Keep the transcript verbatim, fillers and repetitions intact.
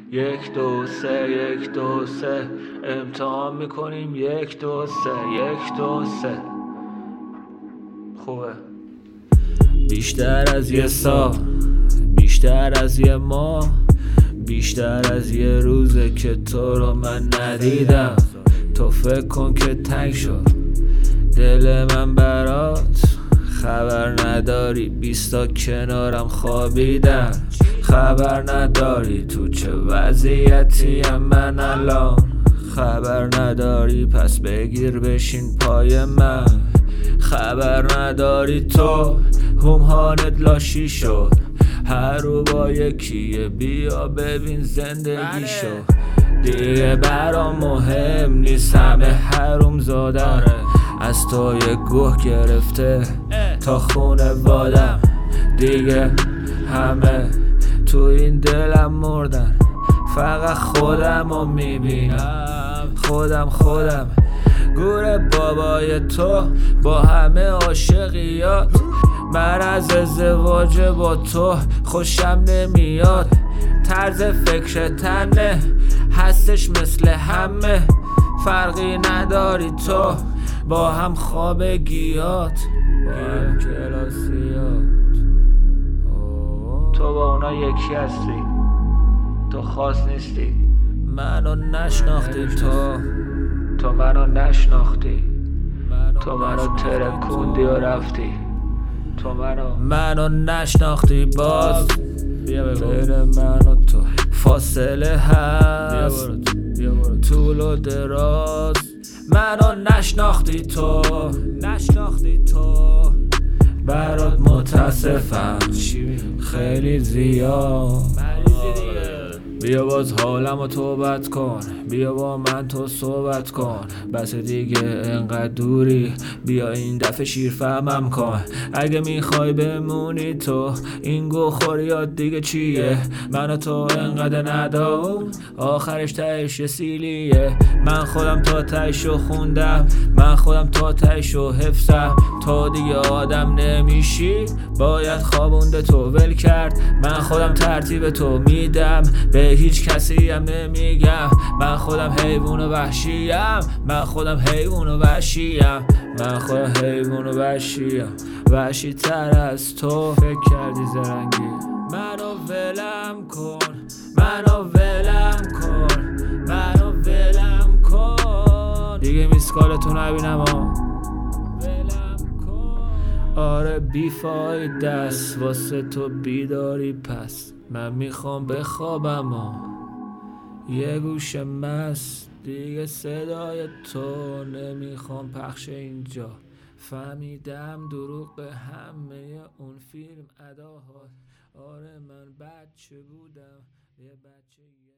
یک دو سه یک دو سه امتحان میکنیم. یک دو سه یک دو سه. خوبه. بیشتر از یه سال، بیشتر از یه ماه، بیشتر از یه روزه که تو رو من ندیدم. تو فکر کن که تنگ شد دل من برات، خبر نداری بیستا کنارم خوابیدم. خبر نداری تو چه وضعیتیم من الان، خبر نداری پس بگیر بشین پای من. خبر نداری تو همهانت لاشی شد، هر رو با یکیه، بیا ببین زندگیشو. دیگه برام مهم نیست همه حروم زادن، از تو یه گوه گرفته تا خونه وادم. دیگه همه تو این دلم مردن، فقط خودم رو میبینم. خودم خودم گور بابای تو با همه عاشقیات. من از ازدواج با تو خوشم نمیاد، طرز فکر تنه هستش مثل همه. فرقی نداری تو با هم خوابگیات، با هم کلاسیات. تو با اونا یکی هستی، تو خاص نیستی. منو نشناختی تو، تو منو نشناختی. تو منو ترکوندی و رفتی، تو منو منو نشناختی. باز بین من و تو فاصله هست، طول و دراز. منو نشناختی تو، نشناختی تو. برات متاسفم خیلی زیاد. بیا باز حالمو توبت کن، بیا با من تو صحبت کن. بس دیگه انقدر دوری، بیا این دفعه شیرفهمم کن. اگه میخوای بمونی تو این گوخوریات دیگه چیه؟ من و تو انقدر ندارم، آخرش تهش یه سیلیه. من خودم تا تهشو خوندم، من خودم تا تهشو حفظم. تو دیگه آدم نمیشی، باید خوابونده تو ول کرد. من خودم ترتیب تو میدم، به هیچ کسی هم نمیگم. من خودم حیوان و وحشیم، من خودم حیوان و وحشیم. من خودم حیوان و وحشیم، وحشی تر از تو. فکر کردی زرنگی منو ولم کن، منو ولم کن، منو ولم کن. دیگه میسکالتو نبینم ها، ولم کن. آره بیفاید دست واسه تو بیداری پس. من میخوام بخوابم و یه گوشه مست، دیگه صدای تو نمیخوام پخش اینجا. فهمیدم دروغ به همه اون فیلم اداها. آره من بچه بودم، یه بچه